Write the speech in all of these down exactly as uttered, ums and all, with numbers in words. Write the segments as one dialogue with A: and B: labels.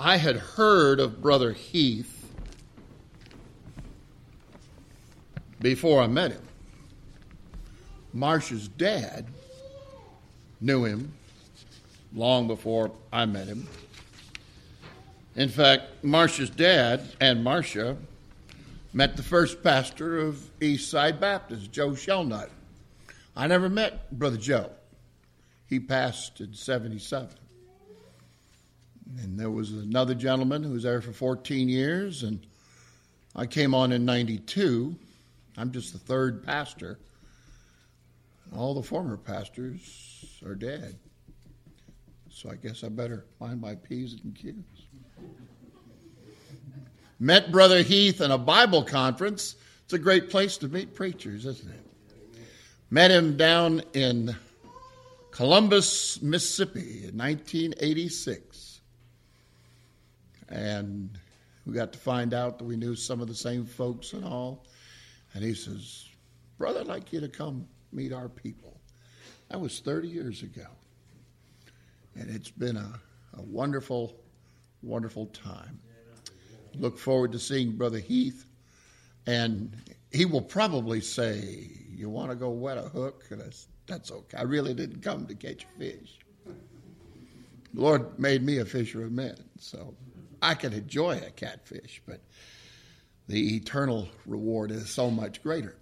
A: I had heard of Brother Heath before I met him. Marcia's dad knew him long before I met him. In fact, Marcia's dad and Marcia met the first pastor of Eastside Baptist, Joe Shelnut. I never met Brother Joe. He passed in seventy-seven. And there was another gentleman who was there for fourteen years, and I came on in ninety-two. I'm just the third pastor. All the former pastors are dead. So I guess I better mind my P's and Q's. Met Brother Heath in a Bible conference. It's a great place to meet preachers, isn't it? Met him down in Columbus, Mississippi in nineteen eighty-six. And we got to find out that we knew some of the same folks and all. And he says, "Brother, I'd like you to come meet our people." That was thirty years ago. And it's been a, a wonderful, wonderful time. Look forward to seeing Brother Heath. And he will probably say, "You want to go wet a hook?" And that's, that's okay. I really didn't come to catch fish. The Lord made me a fisher of men, so I can enjoy a catfish, but the eternal reward is so much greater.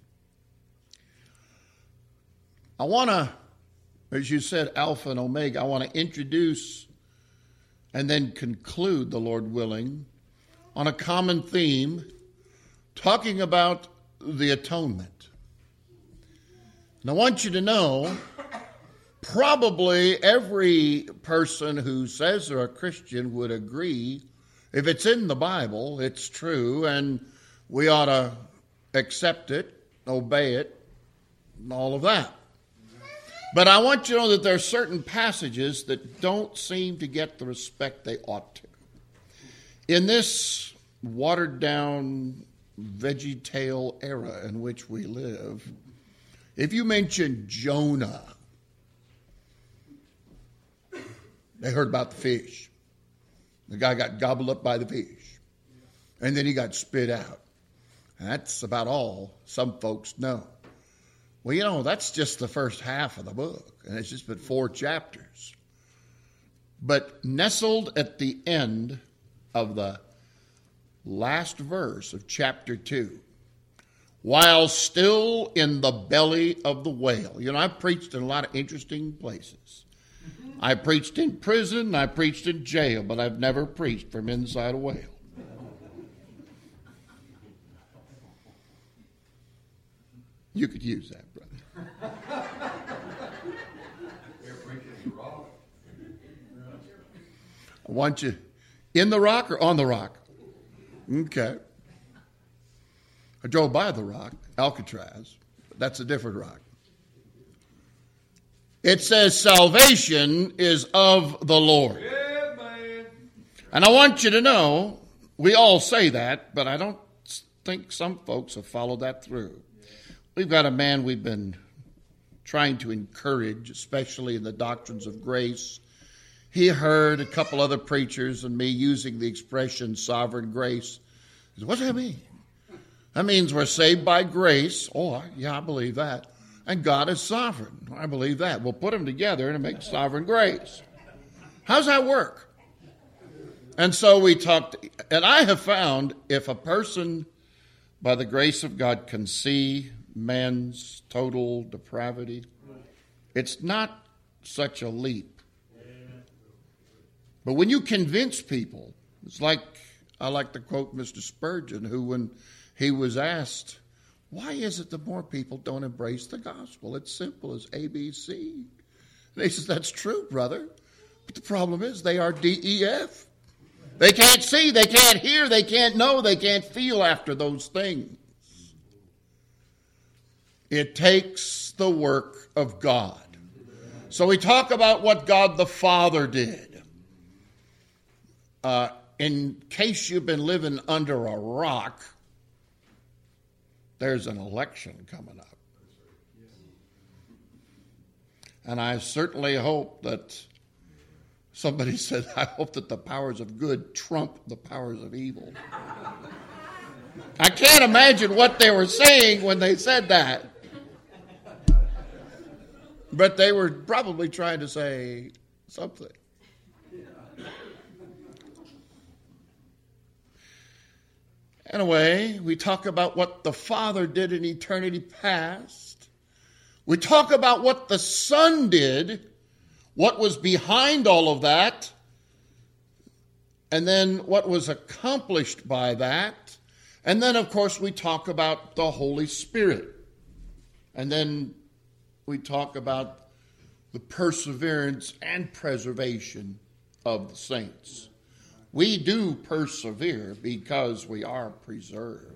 A: I want to, as you said, Alpha and Omega, I want to introduce and then conclude, the Lord willing, on a common theme, talking about the atonement. And I want you to know, probably every person who says they're a Christian would agree, if it's in the Bible, it's true, and we ought to accept it, obey it, and all of that. But I want you to know that there are certain passages that don't seem to get the respect they ought to. In this watered-down VeggieTale era in which we live, if you mention Jonah, they heard about the fish. The guy got gobbled up by the fish. And then he got spit out. And that's about all some folks know. Well, you know, that's just the first half of the book. And it's just been four chapters. But nestled at the end of the last verse of chapter two, while still in the belly of the whale. You know, I've preached in a lot of interesting places. I preached in prison, I preached in jail, but I've never preached from inside a whale. You could use that, brother. I want you in the rock or on the rock? Okay. I drove by the rock, Alcatraz, but that's a different rock. It says salvation is of the Lord. Yeah, man. And I want you to know, we all say that, but I don't think some folks have followed that through. We've got a man we've been trying to encourage, especially in the doctrines of grace. He heard a couple other preachers and me using the expression sovereign grace. He said, "What does that mean?" That means we're saved by grace. Oh, yeah, I believe that. And God is sovereign. I believe that. We'll put them together and it makes sovereign grace. How's that work? And so we talked, and I have found if a person, by the grace of God, can see man's total depravity, it's not such a leap. But when you convince people, it's like, I like to quote Mister Spurgeon, who when he was asked, why is it that more people don't embrace the gospel? It's simple as A B C. And he says, that's true, brother. But the problem is they are D E F. They can't see, they can't hear, they can't know, they can't feel after those things. It takes the work of God. So we talk about what God the Father did. Uh, in case you've been living under a rock, there's an election coming up. And I certainly hope that Somebody said, I hope that the powers of good trump the powers of evil. I can't imagine what they were saying when they said that. But they were probably trying to say something. Anyway, we talk about what the Father did in eternity past. We talk about what the Son did, what was behind all of that, and then what was accomplished by that. And then, of course, we talk about the Holy Spirit. And then we talk about the perseverance and preservation of the saints. We do persevere because we are preserved.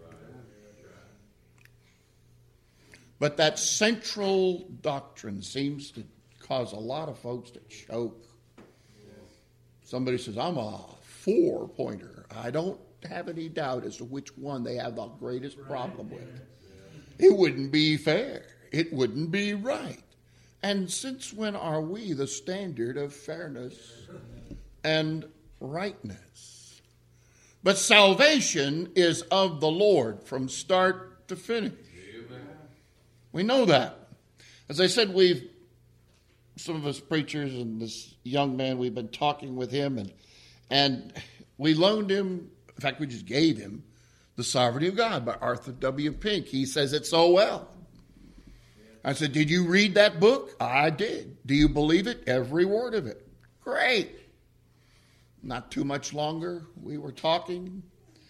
A: But that central doctrine seems to cause a lot of folks to choke. Somebody says, I'm a four-pointer. I don't have any doubt as to which one they have the greatest problem with. It wouldn't be fair. It wouldn't be right. And since when are we the standard of fairness and rightness? But salvation is of the Lord from start to finish. Amen. We know that. As I said, we've, some of us preachers and this young man, we've been talking with him, and and we loaned him, in fact, we just gave him The Sovereignty of God by Arthur W. Pink. He says it so well. I said, did you read that book? I did. Do you believe it? Every word of it. Great. Not too much longer, we were talking,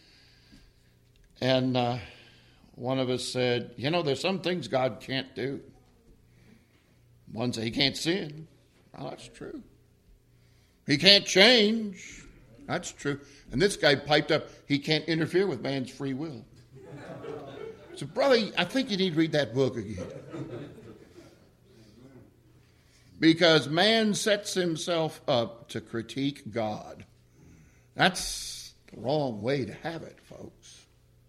A: and uh, one of us said, you know, there's some things God can't do. One said, he can't sin. Well, that's true. He can't change. That's true. And this guy piped up, he can't interfere with man's free will. So, brother, I think you need to read that book again. Because man sets himself up to critique God. That's the wrong way to have it, folks.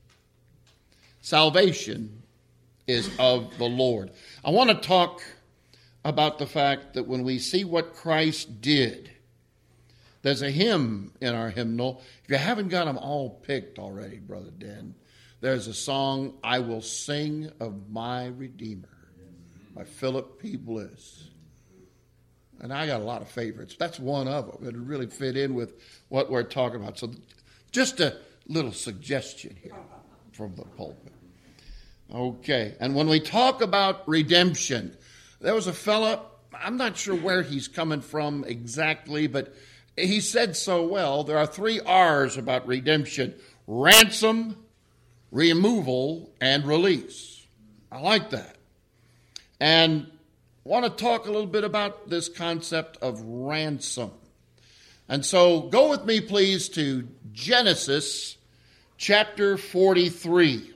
A: Salvation is of the Lord. I want to talk about the fact that when we see what Christ did, there's a hymn in our hymnal. If you haven't got them all picked already, Brother Den, there's a song, I Will Sing of My Redeemer, by Philip P. Bliss. And I got a lot of favorites. That's one of them. It really fit in with what we're talking about. So just a little suggestion here from the pulpit. Okay. And when we talk about redemption, there was a fella, I'm not sure where he's coming from exactly, but he said so well. There are three R's about redemption: ransom, removal, and release. I like that. And I want to talk a little bit about this concept of ransom. And so go with me, please, to Genesis chapter forty-three.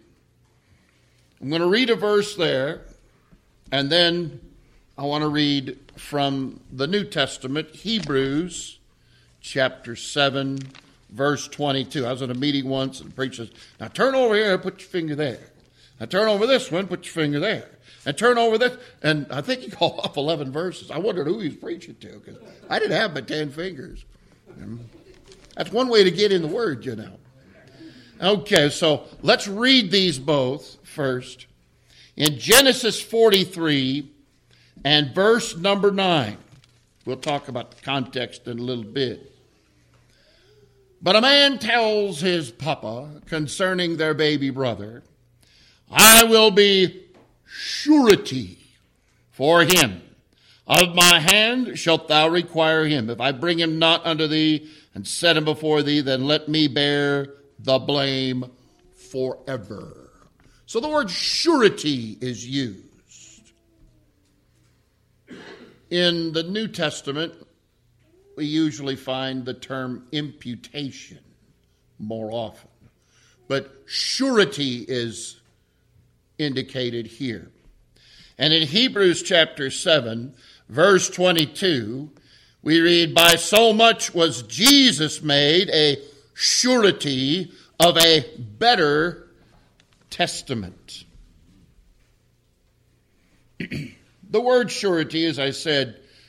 A: I'm going to read a verse there, and then I want to read from the New Testament, Hebrews chapter seven, verse twenty-two. I was at a meeting once, and the preacher says, now turn over here, put your finger there. Now turn over this one, put your finger there. And turn over this. And I think he called off eleven verses. I wondered who he was preaching to, because I didn't have but ten fingers. That's one way to get in the Word, you know. Okay, so let's read these both first. In Genesis forty-three and verse number nine. We'll talk about the context in a little bit. But a man tells his papa concerning their baby brother, I will be surety for him. Of my hand shalt thou require him. If I bring him not unto thee and set him before thee, then let me bear the blame forever. So the word surety is used. In the New Testament, we usually find the term imputation more often. But surety is indicated here. And in Hebrews chapter seven, verse twenty-two, we read, by so much was Jesus made a surety of a better testament. The word surety, as I said,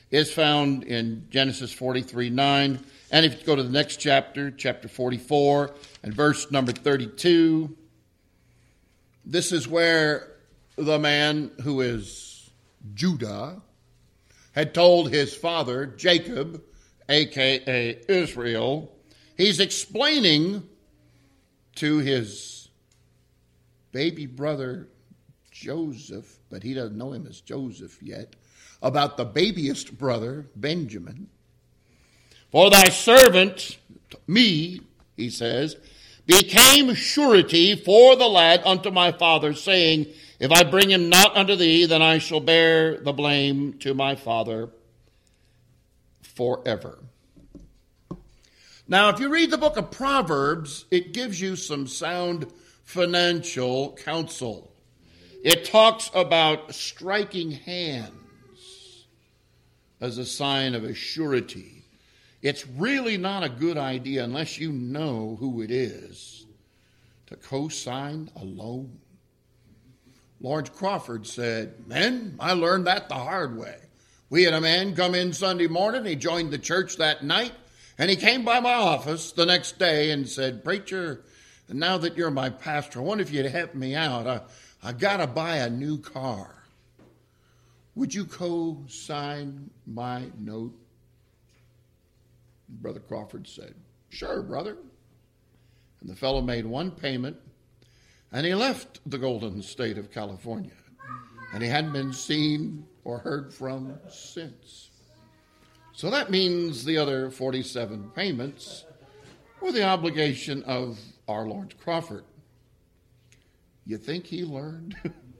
A: is found in Genesis forty-three nine. And if you go to the next chapter, chapter forty-four, and verse number thirty-two, this is where the man who is Judah had told his father, Jacob, a k a. Israel, he's explaining to his baby brother Joseph, but he doesn't know him as Joseph yet, about the babyest brother, Benjamin. For thy servant, me, he says, became surety for the lad unto my father, saying, if I bring him not unto thee, then I shall bear the blame to my father forever. Now, if you read the book of Proverbs, it gives you some sound financial counsel. It talks about striking hands as a sign of a surety. It's really not a good idea unless you know who it is to co-sign a loan. Lawrence Crawford said, men, I learned that the hard way. We had a man come in Sunday morning. He joined the church that night, and he came by my office the next day and said, preacher, now that you're my pastor, I wonder if you'd help me out. I, I got to buy a new car. Would you co-sign my note? Brother Crawford said, sure, brother. And the fellow made one payment, and he left the golden state of California. And he hadn't been seen or heard from since. So that means the other forty-seven payments were the obligation of our Lawrence Crawford. You think he learned?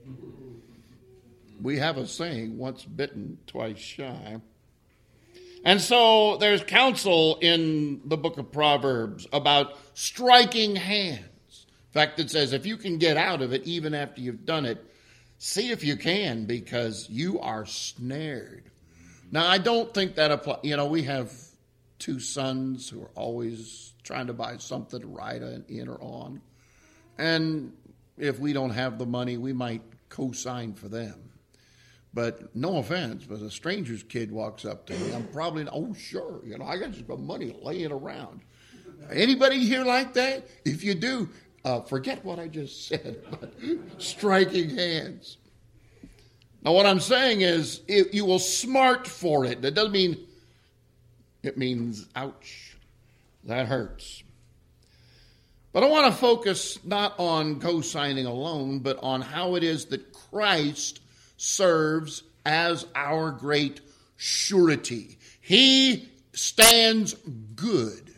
A: We have a saying, once bitten, twice shy. And so there's counsel in the book of Proverbs about striking hands. In fact, it says if you can get out of it even after you've done it, see if you can, because you are snared. Now, I don't think that applies. You know, we have two sons who are always trying to buy something to ride in or on. And if we don't have the money, we might co-sign for them. But no offense, but a stranger's kid walks up to me, I'm probably, oh, sure, you know, I got just got money laying around. Anybody here like that? If you do, uh, forget what I just said about striking hands. Now, what I'm saying is, if you will smart for it. That doesn't mean, it means, ouch, that hurts. But I want to focus not on co-signing alone, but on how it is that Christ serves as our great surety. He stands good.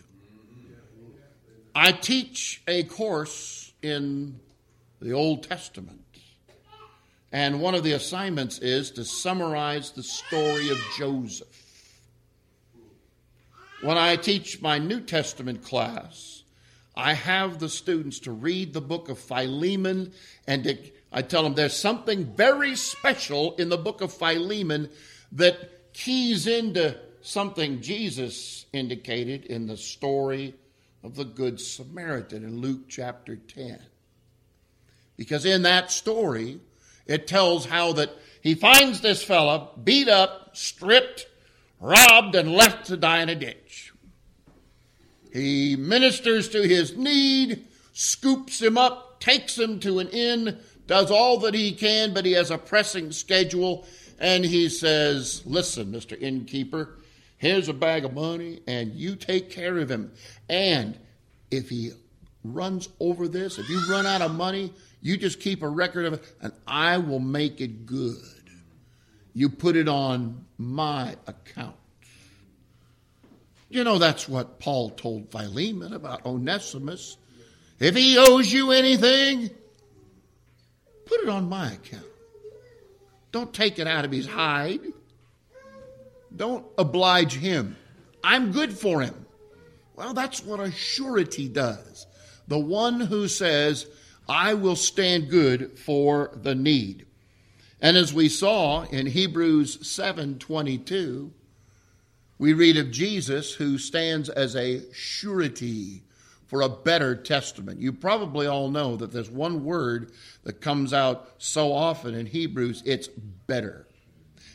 A: I teach a course in the Old Testament, and one of the assignments is to summarize the story of Joseph. When I teach my New Testament class, I have the students to read the book of Philemon, and to I tell them there's something very special in the book of Philemon that keys into something Jesus indicated in the story of the Good Samaritan in Luke chapter ten. Because in that story, it tells how that he finds this fella beat up, stripped, robbed, and left to die in a ditch. He ministers to his need, scoops him up, takes him to an inn, does all that he can, but he has a pressing schedule, and he says, listen, Mister Innkeeper, here's a bag of money, and you take care of him. And if he runs over this, if you run out of money, you just keep a record of it, and I will make it good. You put it on my account. You know, that's what Paul told Philemon about Onesimus. If he owes you anything, put it on my account. Don't take it out of his hide. Don't oblige him. I'm good for him. Well, that's what a surety does. The one who says, I will stand good for the need. And as we saw in Hebrews seven twenty-two, we read of Jesus who stands as a surety for a better testament. You probably all know that there's one word that comes out so often in Hebrews, it's better.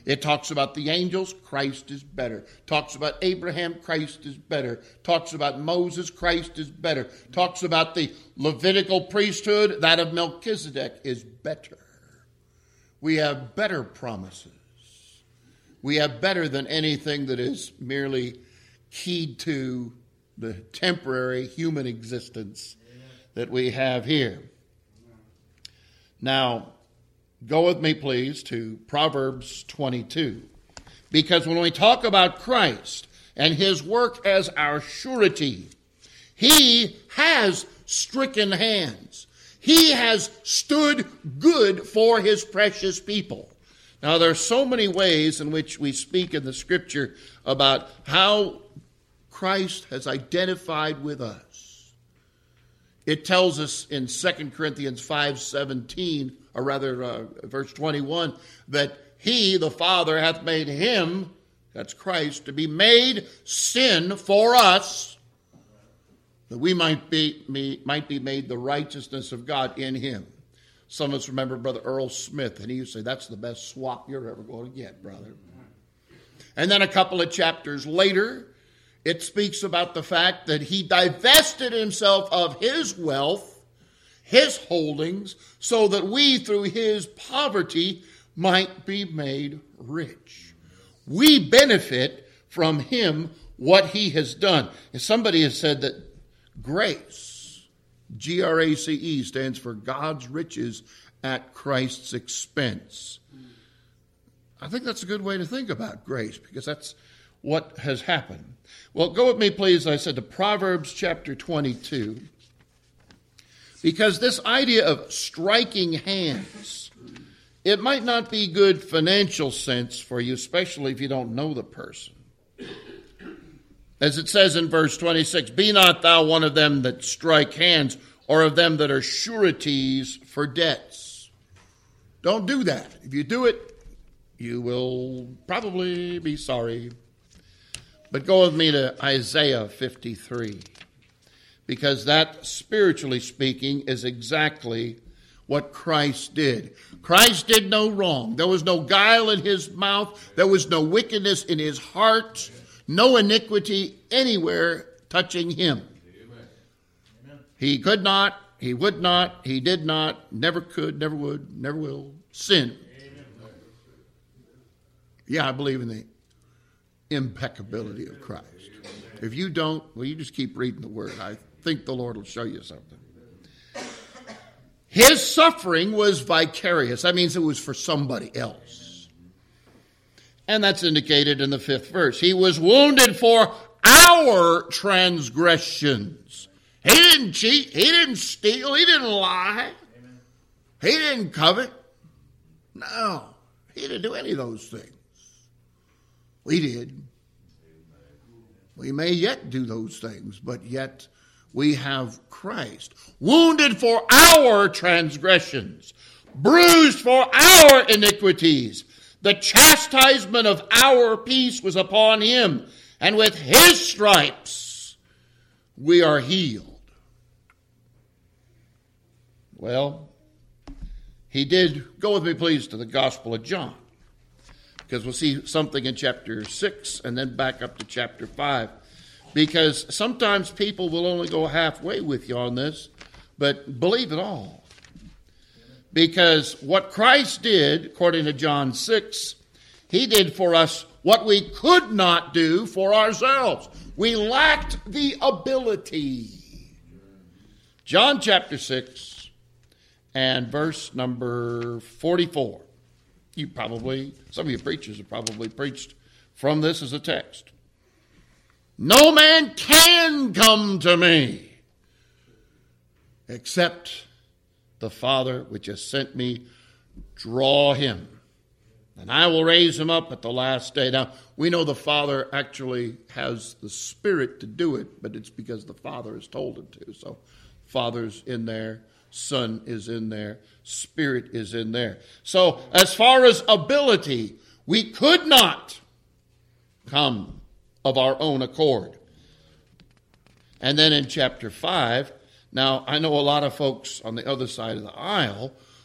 A: It talks about the angels, Christ is better. Talks about Abraham, Christ is better. Talks about Moses, Christ is better. Talks about the Levitical priesthood, that of Melchizedek is better. We have better promises. We have better than anything that is merely keyed to the temporary human existence that we have here. Now, go with me, please, to Proverbs twenty-two. Because when we talk about Christ and his work as our surety, he has stricken hands. He has stood good for his precious people. Now, there are so many ways in which we speak in the Scripture about how Christ has identified with us. It tells us in Second Corinthians five seventeen, or rather uh, verse twenty-one, that he, the Father, hath made him, that's Christ, to be made sin for us, that we might be, might be made the righteousness of God in him. Some of us remember Brother Earl Smith, and he used to say, that's the best swap you're ever going to get, brother. And then a couple of chapters later, it speaks about the fact that he divested himself of his wealth, his holdings, so that we, through his poverty, might be made rich. We benefit from him, what he has done. And somebody has said that grace, G R A C E, stands for God's riches at Christ's expense. I think that's a good way to think about grace, because that's what has happened. Well, go with me, please, I said, to Proverbs chapter twenty-two. Because this idea of striking hands, it might not be good financial sense for you, especially if you don't know the person. As it says in verse twenty-six, be not thou one of them that strike hands, or of them that are sureties for debts. Don't do that. If you do it, you will probably be sorry. But go with me to Isaiah fifty-three, because that, spiritually speaking, is exactly what Christ did. Christ did no wrong. There was no guile in his mouth. There was no wickedness in his heart. No iniquity anywhere touching him. Amen. He could not, he would not, he did not, never could, never would, never will sin. Amen. Yeah, I believe in the impeccability of Christ. If you don't, well, you just keep reading the Word. I think the Lord will show you something. His suffering was vicarious. That means it was for somebody else. And that's indicated in the fifth verse. He was wounded for our transgressions. He didn't cheat. He didn't steal. He didn't lie. Amen. He didn't covet. No, he didn't do any of those things. We did. We may yet do those things, but yet we have Christ. Wounded for our transgressions. Bruised for our iniquities. The chastisement of our peace was upon him, and with his stripes we are healed. Well, he did, go with me please to the Gospel of John, because we'll see something in chapter six and then back up to chapter five, because sometimes people will only go halfway with you on this, but believe it all. Because what Christ did, according to John six, he did for us what we could not do for ourselves. We lacked the ability. John chapter six and verse number forty-four. You probably, some of you preachers have probably preached from this as a text. No man can come to me except the Father which has sent me draw him, and I will raise him up at the last day. Now, we know the Father actually has the Spirit to do it, but it's because the Father has told him to. So, Father's in there, Son is in there, Spirit is in there. So, as far as ability, we could not come of our own accord. And then in chapter five, now, I know a lot of folks on the other side of the aisle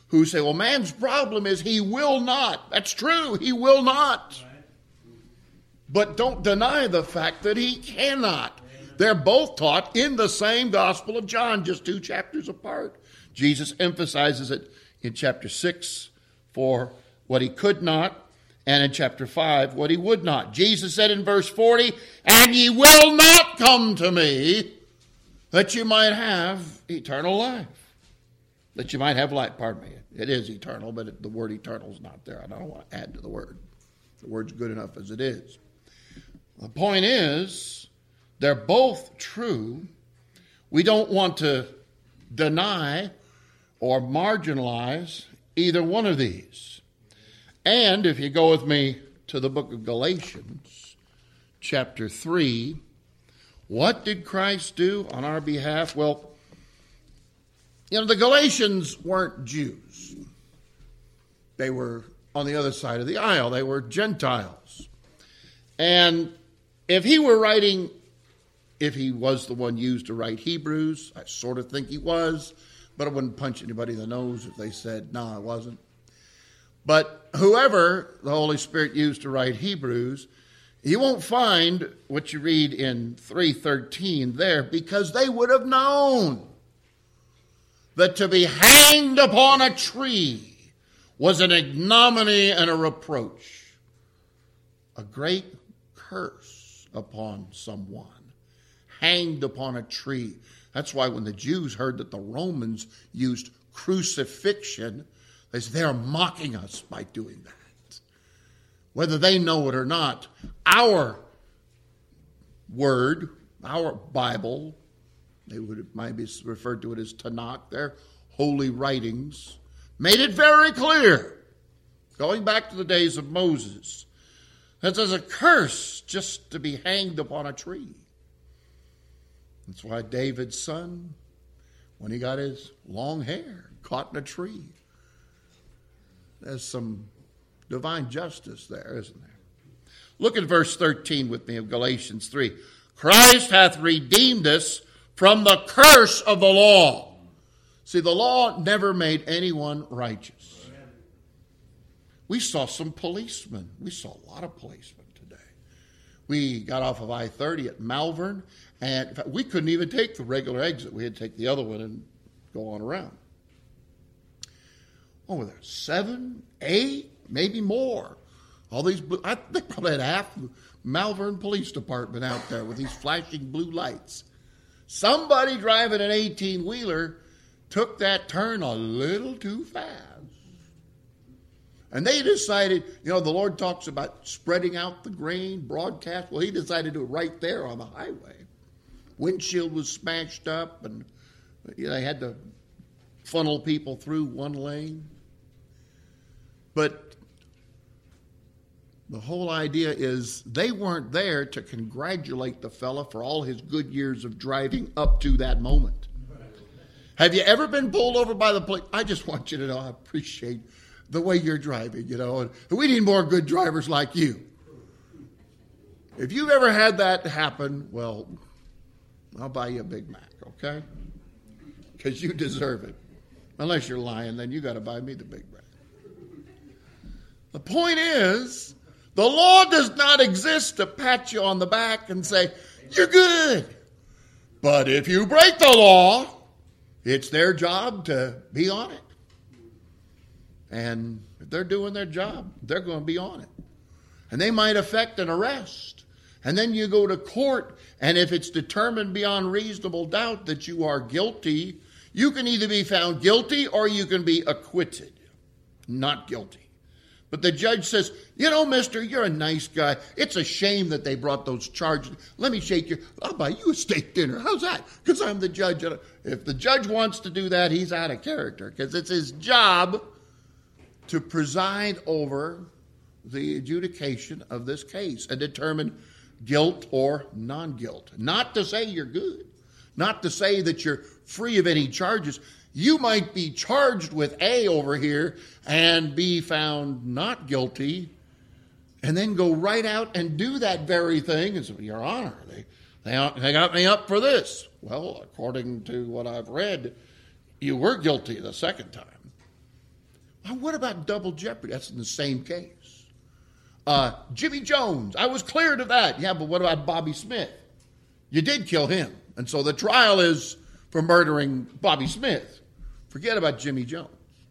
A: who say, well, man's problem is he will not. That's true, he will not. But don't deny the fact that he cannot. They're both taught in the same Gospel of John, just two chapters apart. Jesus emphasizes it in chapter six for what he could not, and in chapter five, what he would not. Jesus said in verse forty, and ye will not come to me that you might have eternal life. That you might have life, pardon me. It is eternal, but it, the word eternal is not there. I don't want to add to the word. The word's good enough as it is. The point is, they're both true. We don't want to deny or marginalize either one of these. And if you go with me to the book of Galatians, chapter three, what did Christ do on our behalf? Well, you know, the Galatians weren't Jews. They were on the other side of the aisle. They were Gentiles. And if he were writing, if he was the one used to write Hebrews, I sort of think he was, but I wouldn't punch anybody in the nose if they said, no, I wasn't. But whoever the Holy Spirit used to write Hebrews, you won't find what you read in three thirteen there, because they would have known that to be hanged upon a tree was an ignominy and a reproach, a great curse upon someone, hanged upon a tree. That's why when the Jews heard that the Romans used crucifixion, they said, they are mocking us by doing that. Whether they know it or not, our word, our Bible, they would might be referred to it as Tanakh, their holy writings, made it very clear, going back to the days of Moses, that there's a curse just to be hanged upon a tree. That's why David's son, when he got his long hair caught in a tree, there's some divine justice there, isn't there? Look at verse thirteen with me of Galatians three. Christ hath redeemed us from the curse of the law. See, the law never made anyone righteous. We saw some policemen. We saw a lot of policemen today. We got off of I thirty at Malvern, and in fact, we couldn't even take the regular exit. We had to take the other one and go on around. Oh, were there seven, eight, maybe more? All these blue, I think probably had half the Malvern Police Department out there with these flashing blue lights. Somebody driving an eighteen-wheeler took that turn a little too fast. And they decided, you know, the Lord talks about spreading out the grain, broadcast. Well, he decided to do it right there on the highway. Windshield was smashed up, and you know, they had to funnel people through one lane. But the whole idea is they weren't there to congratulate the fella for all his good years of driving up to that moment. Have you ever been pulled over by the police? I just want you to know I appreciate the way you're driving, you know. And we need more good drivers like you. If you've ever had that happen, well, I'll buy you a Big Mac, okay? Because you deserve it. Unless you're lying, then you got to buy me the Big Mac. The point is, the law does not exist to pat you on the back and say, you're good. But if you break the law, it's their job to be on it. And if they're doing their job, they're going to be on it. And they might affect an arrest. And then you go to court, and if it's determined beyond reasonable doubt that you are guilty, you can either be found guilty or you can be acquitted. Not guilty. But the judge says, you know, mister, you're a nice guy. It's a shame that they brought those charges. Let me shake your, I'll buy you a steak dinner. How's that? Because I'm the judge. If the judge wants to do that, he's out of character. Because it's his job to preside over the adjudication of this case and determine guilt or non-guilt. Not to say you're good. Not to say that you're free of any charges. You might be charged with A over here and be found not guilty and then go right out and do that very thing and say, Your Honor, they, they, they got me up for this. Well, according to what I've read, you were guilty the second time. Well, what about double jeopardy? That's in the same case. Uh, Jimmy Jones, I was cleared of that. Yeah, but what about Bobby Smith? You did kill him. And so the trial is for murdering Bobby Smith. Forget about Jimmy Jones.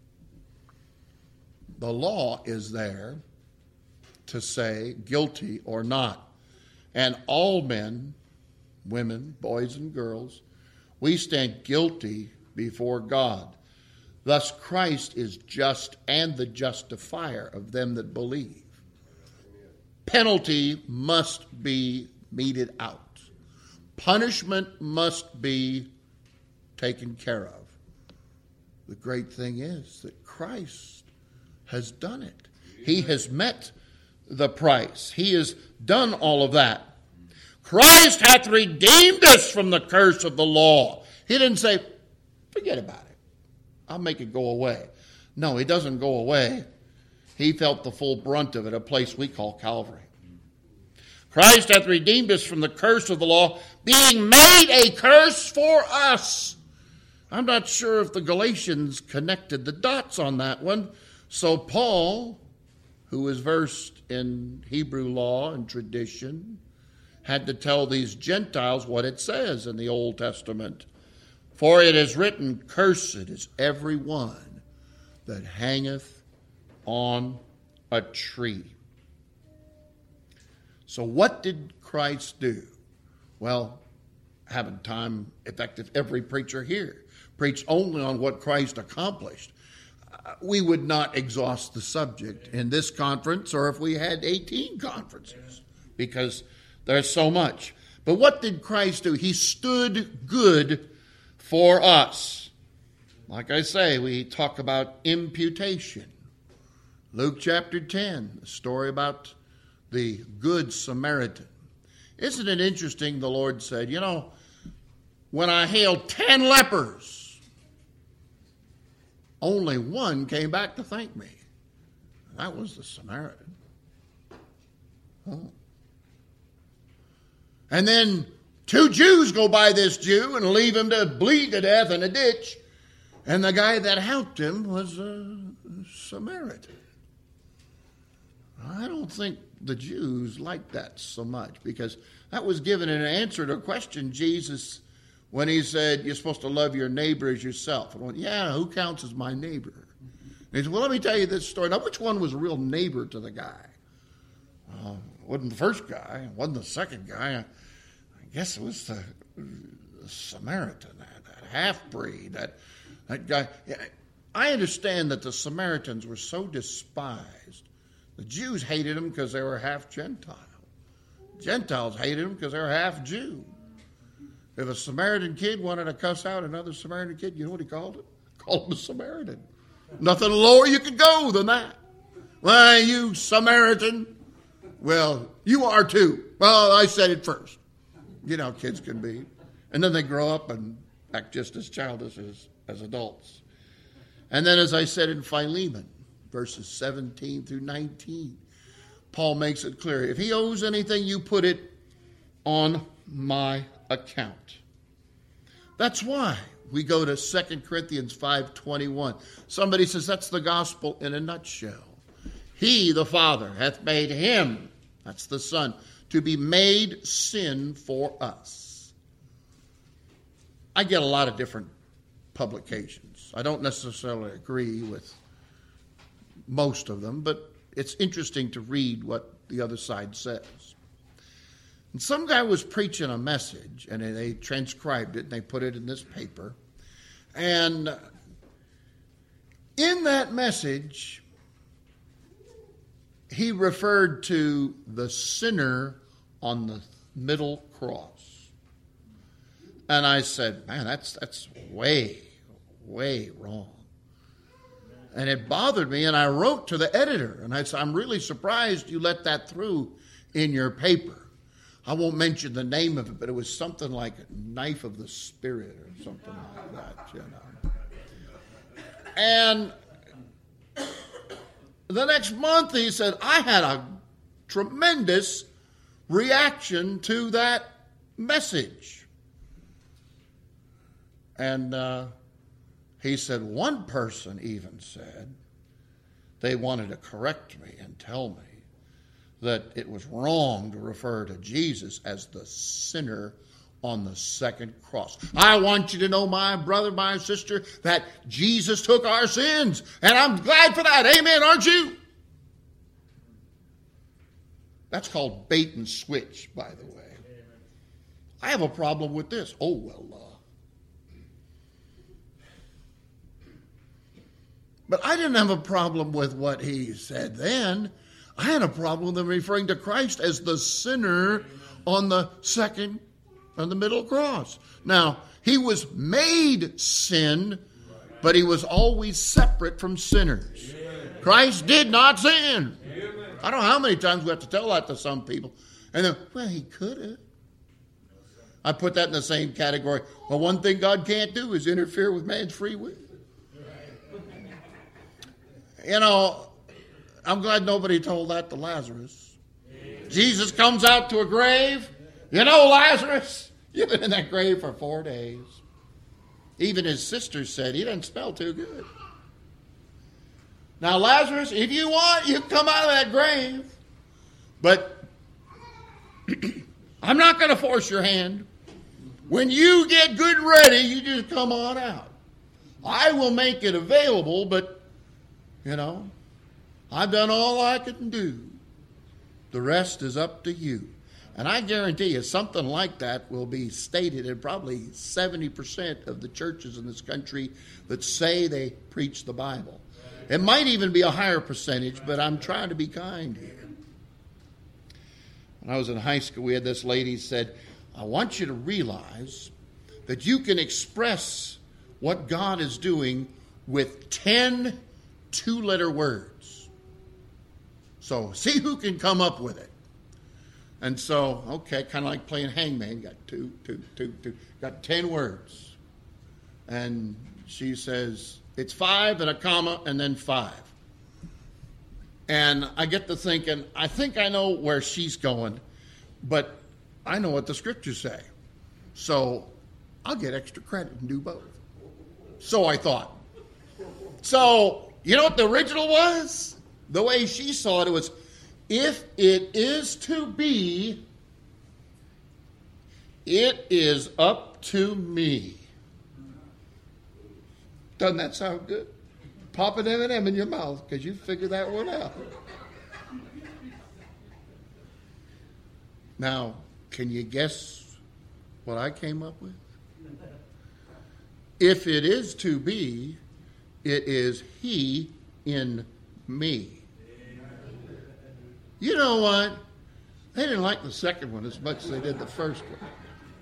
A: The law is there to say guilty or not. And all men, women, boys and girls, we stand guilty before God. Thus Christ is just and the justifier of them that believe. Penalty must be meted out. Punishment must be taken care of. The great thing is that Christ has done it. He has met the price. He has done all of that. Christ hath redeemed us from the curse of the law. He didn't say, forget about it. I'll make it go away. No, it doesn't go away. He felt the full brunt of it, a place we call Calvary. Christ hath redeemed us from the curse of the law, being made a curse for us. I'm not sure if the Galatians connected the dots on that one. So Paul, who is versed in Hebrew law and tradition, had to tell these Gentiles what it says in the Old Testament. For it is written, cursed is every one that hangeth on a tree. So what did Christ do? Well, haven't time, in fact, if every preacher here preached only on what Christ accomplished, uh, we would not exhaust the subject in this conference or if we had eighteen conferences, because there's so much. But what did Christ do? He stood good for us. Like I say, we talk about imputation. Luke chapter ten, the story about the Good Samaritan. Isn't it interesting? The Lord said, you know, when I healed ten lepers, only one came back to thank me. That was the Samaritan. Oh. And then two Jews go by this Jew and leave him to bleed to death in a ditch. And the guy that helped him was a Samaritan. I don't think the Jews liked that so much, because that was given an answer to a question Jesus, when he said, you're supposed to love your neighbor as yourself. And I went, yeah, who counts as my neighbor? And he said, well, let me tell you this story. Now, which one was a real neighbor to the guy? Uh, wasn't the first guy. It wasn't the second guy. I, I guess it was the, the Samaritan, that, that half-breed, that, that guy. I understand that the Samaritans were so despised. The Jews hated them because they were half Gentile. Gentiles hated them because they were half Jew. If a Samaritan kid wanted to cuss out another Samaritan kid, you know what he called it? Called him a Samaritan. Nothing lower you could go than that. Why, you Samaritan? Well, you are too. Well, I said it first. You know how kids can be. And then they grow up and act just as childish as, as adults. And then, as I said in Philemon, verses seventeen through nineteen, Paul makes it clear. If he owes anything, you put it on my account. That's why we go to Second Corinthians five twenty-one. Somebody says that's the gospel in a nutshell. He, the Father, hath made him, that's the Son, to be made sin for us. I get a lot of different publications. I don't necessarily agree with most of them, but it's interesting to read what the other side says. And some guy was preaching a message, and they transcribed it, and they put it in this paper. And in that message, he referred to the sinner on the middle cross. And I said, man, that's that's way, way wrong. And it bothered me, and I wrote to the editor, and I said, I'm really surprised you let that through in your paper. I won't mention the name of it, but it was something like Knife of the Spirit or something like that, you know. And the next month he said, I had a tremendous reaction to that message. And uh, he said, one person even said they wanted to correct me and tell me that it was wrong to refer to Jesus as the sinner on the second cross. I want you to know, my brother, my sister, that Jesus took our sins, and I'm glad for that. Amen, aren't you? That's called bait and switch, by the way. I have a problem with this. Oh, well, uh, but I didn't have a problem with what he said then. I had a problem with him referring to Christ as the sinner on the second, on the middle cross. Now, he was made sin, but he was always separate from sinners. Christ did not sin. I don't know how many times we have to tell that to some people. And then, well, he could have. I put that in the same category. Well, one thing God can't do is interfere with man's free will. You know, I'm glad nobody told that to Lazarus. Jesus comes out to a grave. You know, Lazarus, you've been in that grave for four days. Even his sisters said he doesn't smell too good. Now, Lazarus, if you want, you can come out of that grave. But I'm not going to force your hand. When you get good and ready, you just come on out. I will make it available, but, you know, I've done all I can do. The rest is up to you. And I guarantee you something like that will be stated in probably seventy percent of the churches in this country that say they preach the Bible. It might even be a higher percentage, but I'm trying to be kind here. When I was in high school, we had this lady said, I want you to realize that you can express what God is doing with ten two-letter words. So see who can come up with it. And so, okay, kind of like playing hangman, got two, two, two, two, got ten words. And she says, it's five and a comma and then five. And I get to thinking, I think I know where she's going, but I know what the scriptures say. So I'll get extra credit and do both. So I thought. So, you know what the original was? The way she saw it, it was, if it is to be, it is up to me. Doesn't that sound good? Pop an M and M in your mouth because you figured that one out. Now, can you guess what I came up with? If it is to be, it is he in me. You know what? They didn't like the second one as much as they did the first one.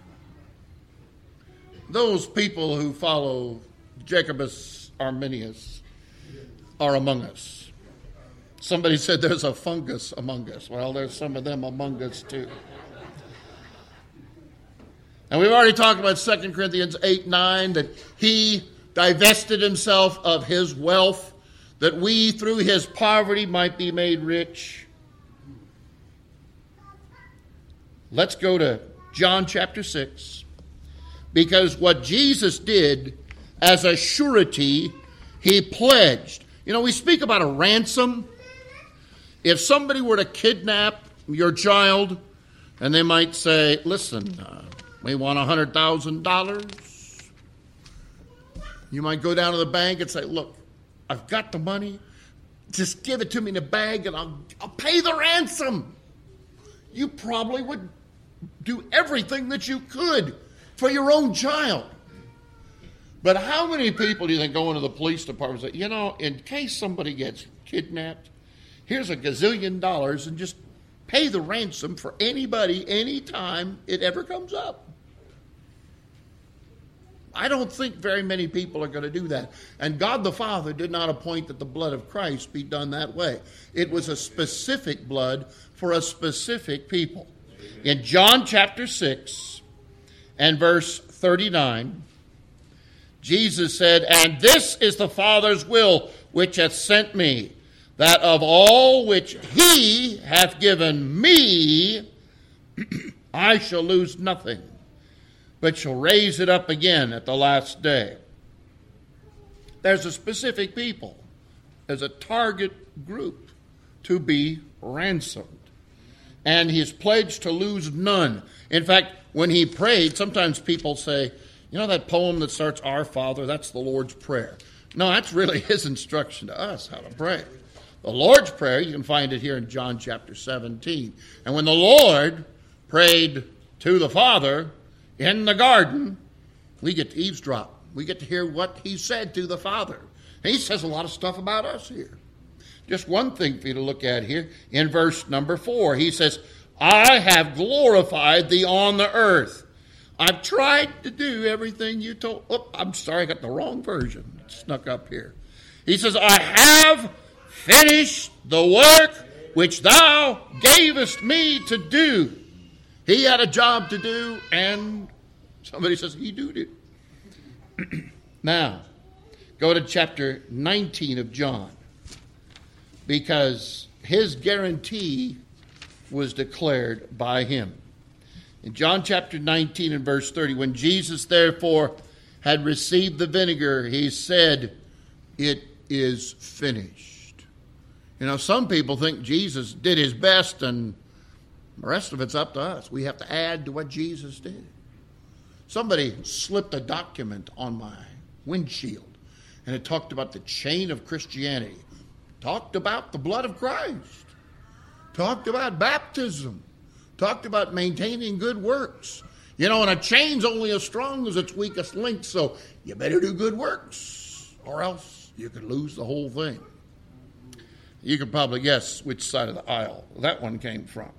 A: Those people who follow Jacobus Arminius are among us. Somebody said there's a fungus among us. Well, there's some of them among us too. And we've already talked about Second Corinthians eight nine, that he divested himself of his wealth, that we through his poverty might be made rich. Let's go to John chapter six, because what Jesus did as a surety, he pledged. You know, we speak about a ransom. If somebody were to kidnap your child, and they might say, listen, uh, we want one hundred thousand dollars. You might go down to the bank and say, look, I've got the money. Just give it to me in a bag and I'll, I'll pay the ransom. You probably would do everything that you could for your own child. But how many people do you think go into the police department and say, you know, in case somebody gets kidnapped, here's a gazillion dollars and just pay the ransom for anybody, anytime it ever comes up? I don't think very many people are going to do that. And God the Father did not appoint that the blood of Christ be done that way. It was a specific blood for a specific people. In John chapter six and verse thirty-nine, Jesus said, and this is the Father's will which hath sent me, that of all which he hath given me, I shall lose nothing, but shall raise it up again at the last day. There's a specific people. There's a target group to be ransomed. And he is pledged to lose none. In fact, when he prayed, sometimes people say, you know that poem that starts, Our Father, that's the Lord's Prayer. No, that's really his instruction to us how to pray. The Lord's Prayer, you can find it here in John chapter seventeen. And when the Lord prayed to the Father in the garden, we get to eavesdrop. We get to hear what he said to the Father. And he says a lot of stuff about us here. Just one thing for you to look at here in verse number four. He says, I have glorified thee on the earth. I've tried to do everything you told. Oh, I'm sorry, I got the wrong version. It snuck up here. He says, I have finished the work which thou gavest me to do. He had a job to do, and somebody says he did it. Now, go to chapter nineteen of John, because his guarantee was declared by him. In John chapter nineteen and verse thirty, when Jesus therefore had received the vinegar, he said, it is finished. You know, some people think Jesus did his best and the rest of it's up to us. We have to add to what Jesus did. Somebody slipped a document on my windshield, and it talked about the chain of Christianity. Talked about the blood of Christ. Talked about baptism. Talked about maintaining good works. You know, and a chain's only as strong as its weakest link, so you better do good works, or else you could lose the whole thing. You could probably guess which side of the aisle that one came from.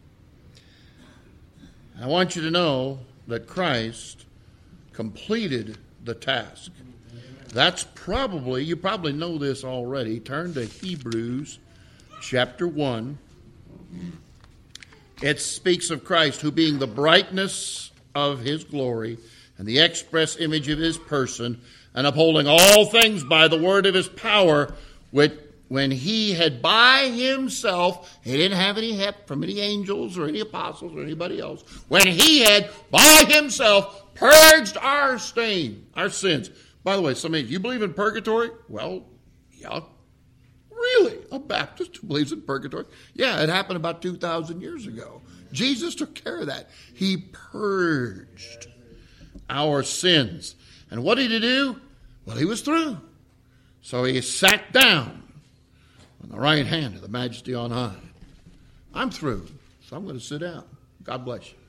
A: I want you to know that Christ completed the task. That's probably, you probably know this already. Turn to Hebrews chapter one. It speaks of Christ, who being the brightness of his glory and the express image of his person, and upholding all things by the word of his power, which when he had by himself, he didn't have any help from any angels or any apostles or anybody else, when he had by himself purged our stain, our sins. By the way, somebody, you believe in purgatory? Well, yeah. Really? A Baptist who believes in purgatory? Yeah, it happened about two thousand years ago. Jesus took care of that. He purged our sins. And what did he do? Well, he was through. So he sat down on the right hand of the Majesty on high. I'm through, so I'm going to sit down. God bless you.